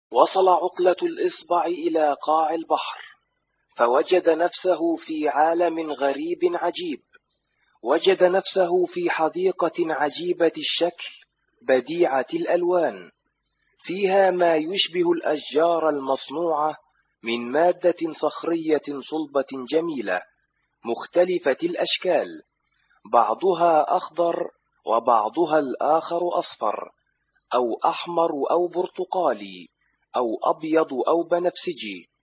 وصل عقلة الإصبع إلى قاع البحر، فوجد نفسه في عالم غريب عجيب. وجد نفسه في حديقة عجيبة الشكل بديعة الألوان، فيها ما يشبه الأشجار المصنوعة من مادة صخرية صلبة جميلة مختلفة الأشكال، بعضها أخضر وبعضها الآخر أصفر أو أحمر أو برتقالي أو أبيض أو بنفسجي.